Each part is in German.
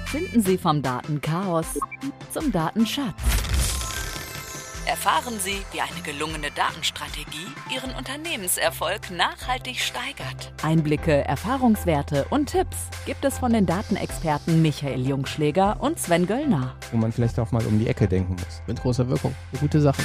Finden Sie vom Datenchaos zum Datenschatz. Erfahren Sie, wie eine gelungene Datenstrategie Ihren Unternehmenserfolg nachhaltig steigert. Einblicke, Erfahrungswerte und Tipps gibt es von den Datenexperten Michael Jungschläger und Sven Göllner. Wo man vielleicht auch mal um die Ecke denken muss. Mit großer Wirkung. Eine gute Sache.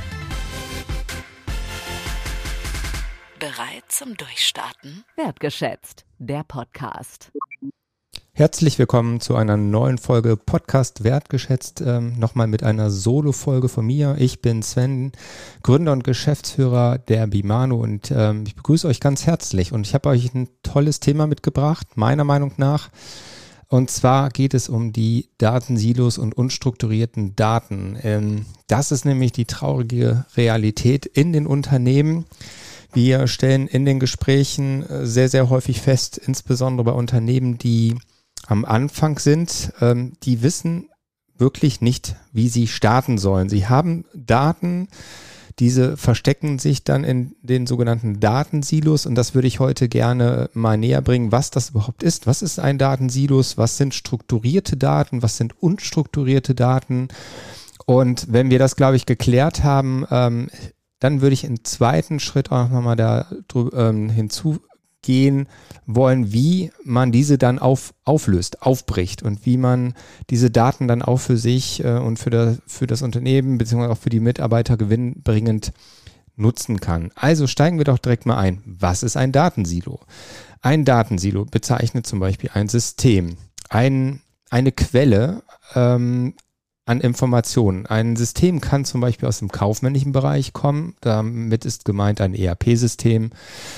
Bereit zum Durchstarten? Wertgeschätzt, der Podcast. Herzlich willkommen zu einer neuen Folge Podcast Wertgeschätzt, nochmal mit einer Solo-Folge von mir. Ich bin Sven, Gründer und Geschäftsführer der Bimano und ich begrüße euch ganz herzlich und ich habe euch ein tolles Thema mitgebracht, meiner Meinung nach. Und zwar geht es um die Datensilos und unstrukturierten Daten. Das ist nämlich die traurige Realität in den Unternehmen. Wir stellen in den Gesprächen sehr, sehr häufig fest, insbesondere bei Unternehmen, die am Anfang sind, die wissen wirklich nicht, wie sie starten sollen. Sie haben Daten, diese verstecken sich dann in den sogenannten Datensilos und das würde ich heute gerne mal näher bringen, was das überhaupt ist. Was ist ein Datensilos? Was sind strukturierte Daten? Was sind unstrukturierte Daten? Und wenn wir das, glaube ich, geklärt haben, dann würde ich im zweiten Schritt auch nochmal da hinzugehen wollen, wie man diese dann auflöst, aufbricht und wie man diese Daten dann auch für sich und für das Unternehmen beziehungsweise auch für die Mitarbeiter gewinnbringend nutzen kann. Also steigen wir doch direkt mal ein. Was ist ein Datensilo? Ein Datensilo bezeichnet zum Beispiel ein System, eine Quelle an Informationen. Ein System kann zum Beispiel aus dem kaufmännischen Bereich kommen. Damit ist gemeint ein ERP-System,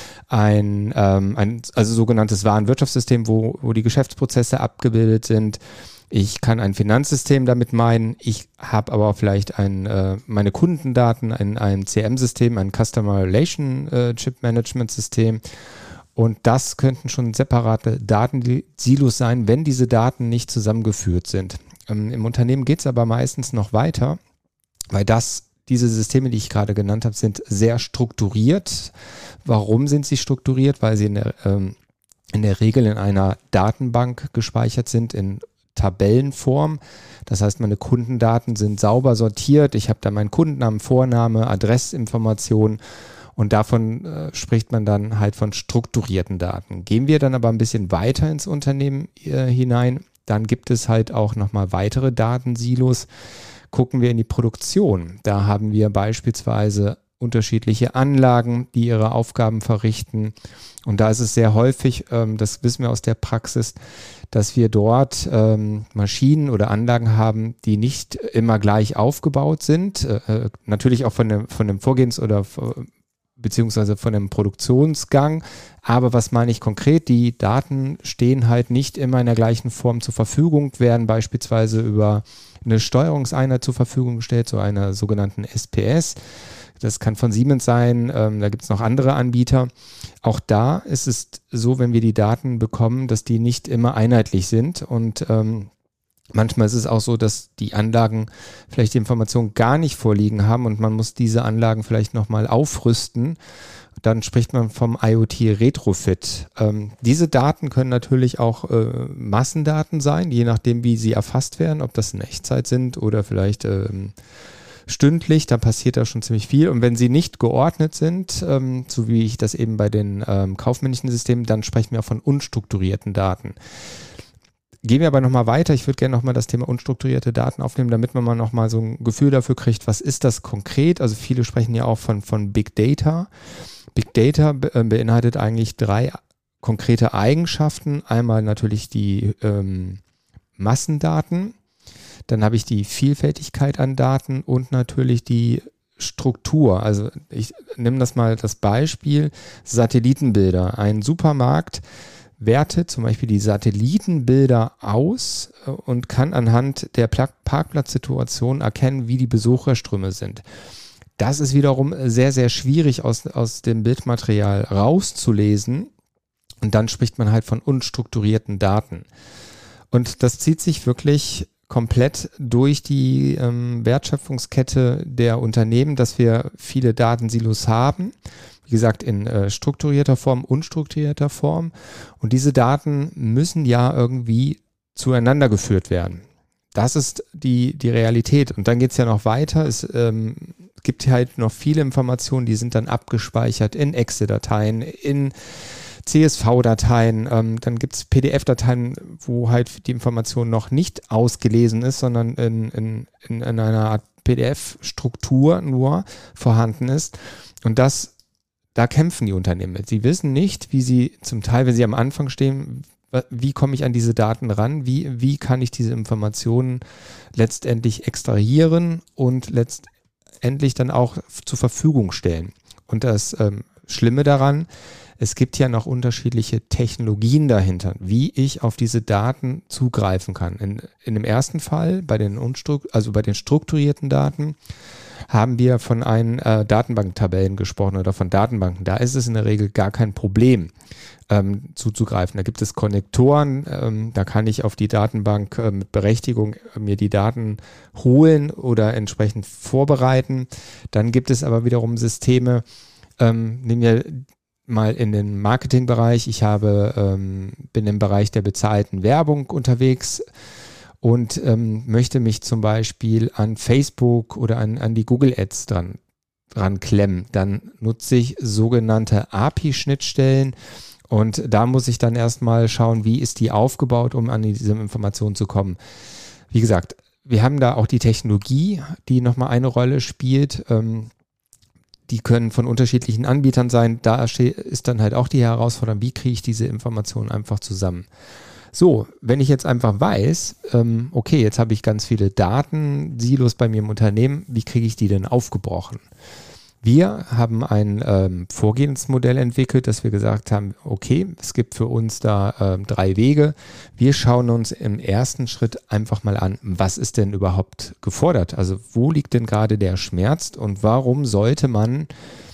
also sogenanntes Warenwirtschaftssystem, wo die Geschäftsprozesse abgebildet sind. Ich kann ein Finanzsystem damit meinen. Ich habe aber vielleicht meine Kundendaten in einem CRM-System, ein Customer Relationship Management System. Und das könnten schon separate Datensilos sein, wenn diese Daten nicht zusammengeführt sind. Im Unternehmen geht es aber meistens noch weiter, weil diese Systeme, die ich gerade genannt habe, sind sehr strukturiert. Warum sind sie strukturiert? Weil sie in der Regel in einer Datenbank gespeichert sind, in Tabellenform. Das heißt, meine Kundendaten sind sauber sortiert. Ich habe da meinen Kundennamen, Vorname, Adressinformationen und davon spricht man dann halt von strukturierten Daten. Gehen wir dann aber ein bisschen weiter ins Unternehmen hinein, dann gibt es halt auch nochmal weitere Datensilos. Gucken wir in die Produktion. Da haben wir beispielsweise unterschiedliche Anlagen, die ihre Aufgaben verrichten. Und da ist es sehr häufig, das wissen wir aus der Praxis, dass wir dort Maschinen oder Anlagen haben, die nicht immer gleich aufgebaut sind. Natürlich auch von dem Vorgehens- oder beziehungsweise von dem Produktionsgang. Aber was meine ich konkret? Die Daten stehen halt nicht immer in der gleichen Form zur Verfügung, werden beispielsweise über eine Steuerungseinheit zur Verfügung gestellt, so einer sogenannten SPS. Das kann von Siemens sein, da gibt es noch andere Anbieter. Auch da ist es so, wenn wir die Daten bekommen, dass die nicht immer einheitlich sind und manchmal ist es auch so, dass die Anlagen vielleicht die Informationen gar nicht vorliegen haben und man muss diese Anlagen vielleicht nochmal aufrüsten. Dann spricht man vom IoT-Retrofit. Diese Daten können natürlich auch Massendaten sein, je nachdem, wie sie erfasst werden, ob das in Echtzeit sind oder vielleicht stündlich, da passiert da schon ziemlich viel. Und wenn sie nicht geordnet sind, so wie ich das eben bei den kaufmännischen Systemen, dann sprechen wir auch von unstrukturierten Daten. Gehen wir aber nochmal weiter. Ich würde gerne nochmal das Thema unstrukturierte Daten aufnehmen, damit man mal nochmal so ein Gefühl dafür kriegt, was ist das konkret? Also viele sprechen ja auch von Big Data. Big Data beinhaltet eigentlich 3 konkrete Eigenschaften. Einmal natürlich die Massendaten, dann habe ich die Vielfältigkeit an Daten und natürlich die Struktur. Also ich nehme das Beispiel Satellitenbilder. Ein Supermarkt wertet zum Beispiel die Satellitenbilder aus und kann anhand der Parkplatzsituation erkennen, wie die Besucherströme sind. Das ist wiederum sehr, sehr schwierig aus dem Bildmaterial rauszulesen und dann spricht man halt von unstrukturierten Daten. Und das zieht sich wirklich komplett durch die Wertschöpfungskette der Unternehmen, dass wir viele Datensilos haben. Wie gesagt, in strukturierter Form, unstrukturierter Form. Und diese Daten müssen ja irgendwie zueinander geführt werden. Das ist die Realität. Und dann geht es ja noch weiter. Es gibt halt noch viele Informationen, die sind dann abgespeichert in Excel-Dateien, in CSV-Dateien. Dann gibt es PDF-Dateien, wo halt die Information noch nicht ausgelesen ist, sondern in einer Art PDF-Struktur nur vorhanden ist. Und da kämpfen die Unternehmen mit. Sie wissen nicht, wie sie zum Teil, wenn sie am Anfang stehen, wie komme ich an diese Daten ran, wie kann ich diese Informationen letztendlich extrahieren und letztendlich dann auch zur Verfügung stellen. Und das Schlimme daran, es gibt ja noch unterschiedliche Technologien dahinter, wie ich auf diese Daten zugreifen kann. In dem ersten Fall, bei den strukturierten Daten, haben wir von einen Datenbanktabellen gesprochen oder von Datenbanken. Da ist es in der Regel gar kein Problem zuzugreifen. Da gibt es Konnektoren, da kann ich auf die Datenbank mit Berechtigung mir die Daten holen oder entsprechend vorbereiten. Dann gibt es aber wiederum Systeme, nehmen wir mal in den Marketingbereich. Ich bin im Bereich der bezahlten Werbung unterwegs und möchte mich zum Beispiel an Facebook oder an die Google Ads dran klemmen. Dann nutze ich sogenannte API-Schnittstellen und da muss ich dann erstmal schauen, wie ist die aufgebaut, um an diese Informationen zu kommen. Wie gesagt, wir haben da auch die Technologie, die nochmal eine Rolle spielt. Die können von unterschiedlichen Anbietern sein. Da ist dann halt auch die Herausforderung, wie kriege ich diese Informationen einfach zusammen. So, wenn ich jetzt einfach weiß, okay, jetzt habe ich ganz viele Datensilos bei mir im Unternehmen, wie kriege ich die denn aufgebrochen? Wir haben ein Vorgehensmodell entwickelt, dass wir gesagt haben, okay, es gibt für uns da 3 Wege. Wir schauen uns im ersten Schritt einfach mal an, was ist denn überhaupt gefordert? Also wo liegt denn gerade der Schmerz und warum sollte man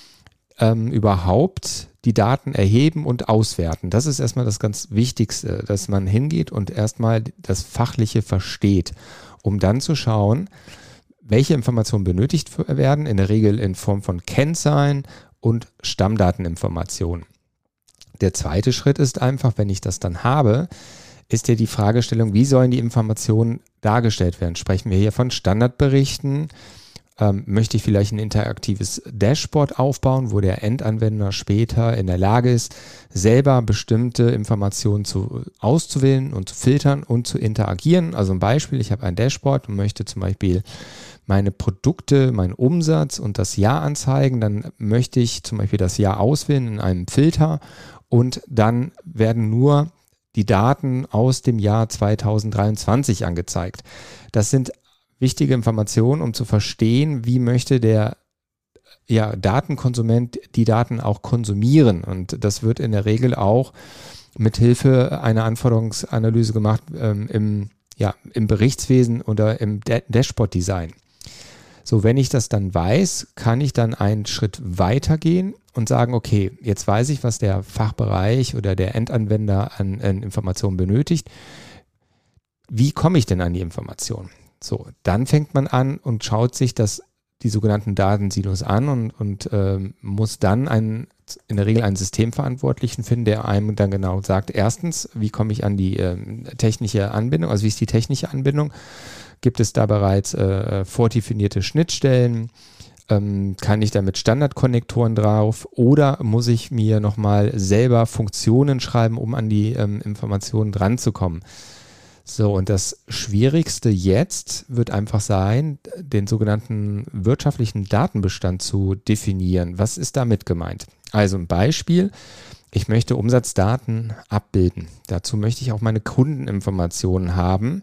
überhaupt die Daten erheben und auswerten? Das ist erstmal das ganz Wichtigste, dass man hingeht und erstmal das Fachliche versteht, um dann zu schauen, welche Informationen benötigt werden, in der Regel in Form von Kennzahlen und Stammdateninformationen. Der zweite Schritt ist einfach, wenn ich das dann habe, ist ja die Fragestellung, wie sollen die Informationen dargestellt werden? Sprechen wir hier von Standardberichten? Möchte ich vielleicht ein interaktives Dashboard aufbauen, wo der Endanwender später in der Lage ist, selber bestimmte Informationen auszuwählen und zu filtern und zu interagieren? Also ein Beispiel, ich habe ein Dashboard und möchte zum Beispiel meine Produkte, meinen Umsatz und das Jahr anzeigen. Dann möchte ich zum Beispiel das Jahr auswählen in einem Filter und dann werden nur die Daten aus dem Jahr 2023 angezeigt. Das sind wichtige Informationen, um zu verstehen, wie möchte der Datenkonsument die Daten auch konsumieren. Und das wird in der Regel auch mit Hilfe einer Anforderungsanalyse gemacht im Berichtswesen oder im Dashboard-Design. So, wenn ich das dann weiß, kann ich dann einen Schritt weitergehen und sagen, okay, jetzt weiß ich, was der Fachbereich oder der Endanwender an Informationen benötigt. Wie komme ich denn an die Informationen? So, dann fängt man an und schaut sich die sogenannten Datensilos an und muss dann in der Regel einen Systemverantwortlichen finden, der einem dann genau sagt, erstens, wie komme ich an die technische Anbindung, also wie ist die technische Anbindung? Gibt es da bereits vordefinierte Schnittstellen? Kann ich da mit Standardkonnektoren drauf oder muss ich mir nochmal selber Funktionen schreiben, um an die Informationen dran zu kommen? So, und das Schwierigste jetzt wird einfach sein, den sogenannten wirtschaftlichen Datenbestand zu definieren. Was ist damit gemeint? Also ein Beispiel, ich möchte Umsatzdaten abbilden. Dazu möchte ich auch meine Kundeninformationen haben.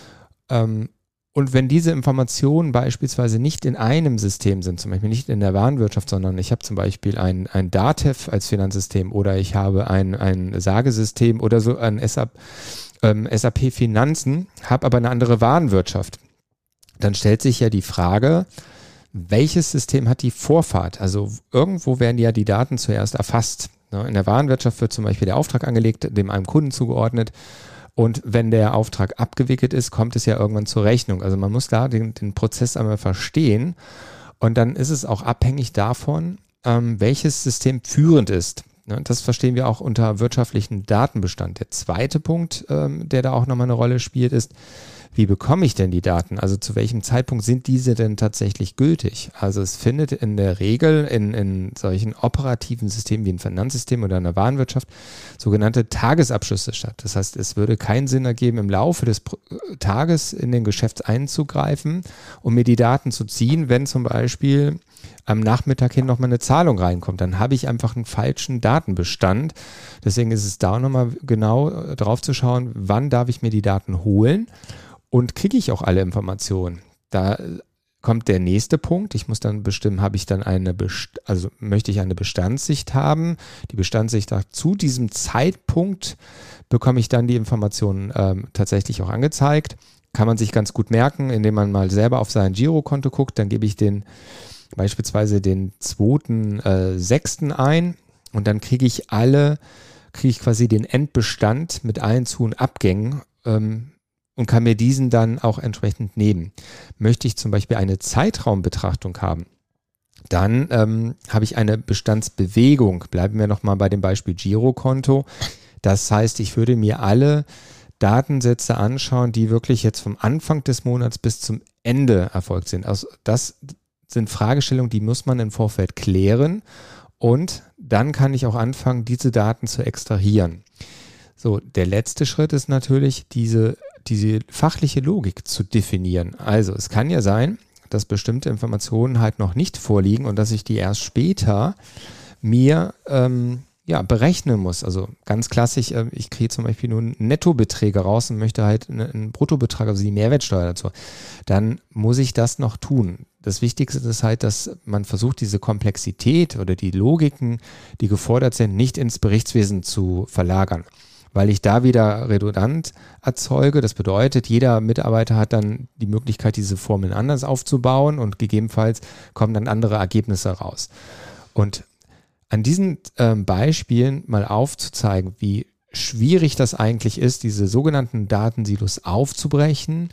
Und wenn diese Informationen beispielsweise nicht in einem System sind, zum Beispiel nicht in der Warenwirtschaft, sondern ich habe zum Beispiel ein DATEV als Finanzsystem oder ich habe ein SAGE-System oder so ein SAP Finanzen, habe aber eine andere Warenwirtschaft, dann stellt sich ja die Frage, welches System hat die Vorfahrt? Also irgendwo werden ja die Daten zuerst erfasst. In der Warenwirtschaft wird zum Beispiel der Auftrag angelegt, dem einem Kunden zugeordnet. Und wenn der Auftrag abgewickelt ist, kommt es ja irgendwann zur Rechnung. Also man muss da den Prozess einmal verstehen. Und dann ist es auch abhängig davon, welches System führend ist. Das verstehen wir auch unter wirtschaftlichen Datenbestand. Der zweite Punkt, der da auch nochmal eine Rolle spielt, ist, wie bekomme ich denn die Daten? Also zu welchem Zeitpunkt sind diese denn tatsächlich gültig? Also es findet in der Regel in solchen operativen Systemen wie ein Finanzsystem oder einer Warenwirtschaft sogenannte Tagesabschlüsse statt. Das heißt, es würde keinen Sinn ergeben, im Laufe des Tages in den Geschäft einzugreifen, um mir die Daten zu ziehen, wenn zum Beispiel am Nachmittag hin nochmal eine Zahlung reinkommt. Dann habe ich einfach einen falschen Datenbestand. Deswegen ist es da nochmal genau drauf zu schauen, wann darf ich mir die Daten holen und kriege ich auch alle Informationen. Da kommt der nächste Punkt. Ich muss dann bestimmen, möchte ich eine Bestandssicht haben. Die Bestandssicht sagt, zu diesem Zeitpunkt bekomme ich dann die Informationen tatsächlich auch angezeigt. Kann man sich ganz gut merken, indem man mal selber auf sein Girokonto guckt. Dann gebe ich beispielsweise den 2.6. ein und dann kriege ich quasi den Endbestand mit allen Zu- und Abgängen und kann mir diesen dann auch entsprechend nehmen. Möchte ich zum Beispiel eine Zeitraumbetrachtung haben, dann habe ich eine Bestandsbewegung. Bleiben wir nochmal bei dem Beispiel Girokonto. Das heißt, ich würde mir alle Datensätze anschauen, die wirklich jetzt vom Anfang des Monats bis zum Ende erfolgt sind. Also das sind Fragestellungen, die muss man im Vorfeld klären und dann kann ich auch anfangen, diese Daten zu extrahieren. So, der letzte Schritt ist natürlich, diese fachliche Logik zu definieren. Also es kann ja sein, dass bestimmte Informationen halt noch nicht vorliegen und dass ich die erst später mir berechnen muss. Also ganz klassisch, ich kriege zum Beispiel nur Nettobeträge raus und möchte halt einen Bruttobetrag, also die Mehrwertsteuer dazu. Dann muss ich das noch tun. Das Wichtigste ist halt, dass man versucht, diese Komplexität oder die Logiken, die gefordert sind, nicht ins Berichtswesen zu verlagern, weil ich da wieder redundant erzeuge. Das bedeutet, jeder Mitarbeiter hat dann die Möglichkeit, diese Formeln anders aufzubauen und gegebenenfalls kommen dann andere Ergebnisse raus. Und an diesen Beispielen mal aufzuzeigen, wie schwierig das eigentlich ist, diese sogenannten Datensilos aufzubrechen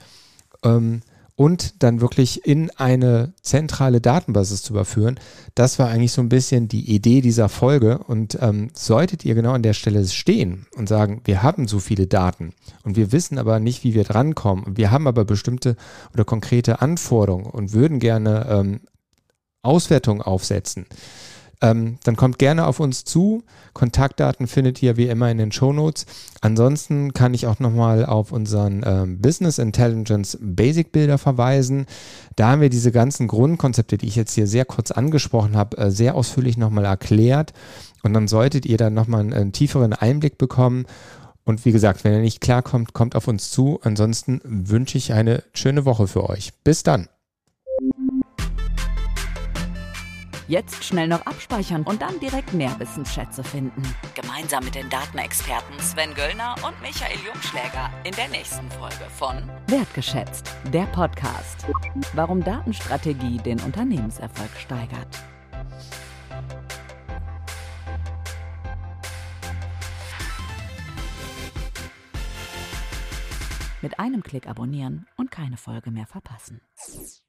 und dann wirklich in eine zentrale Datenbasis zu überführen, das war eigentlich so ein bisschen die Idee dieser Folge. Und solltet ihr genau an der Stelle stehen und sagen, wir haben so viele Daten und wir wissen aber nicht, wie wir drankommen und wir haben aber bestimmte oder konkrete Anforderungen und würden gerne Auswertungen aufsetzen, dann kommt gerne auf uns zu. Kontaktdaten findet ihr wie immer in den Shownotes. Ansonsten kann ich auch nochmal auf unseren Business Intelligence Basic Builder verweisen. Da haben wir diese ganzen Grundkonzepte, die ich jetzt hier sehr kurz angesprochen habe, sehr ausführlich nochmal erklärt. Und dann solltet ihr dann nochmal einen tieferen Einblick bekommen. Und wie gesagt, wenn ihr nicht klarkommt, kommt auf uns zu. Ansonsten wünsche ich eine schöne Woche für euch. Bis dann. Jetzt schnell noch abspeichern und dann direkt mehr Wissensschätze finden. Gemeinsam mit den Datenexperten Sven Göllner und Michael Jungschläger in der nächsten Folge von Wertgeschätzt, der Podcast. Warum Datenstrategie den Unternehmenserfolg steigert. Mit einem Klick abonnieren und keine Folge mehr verpassen.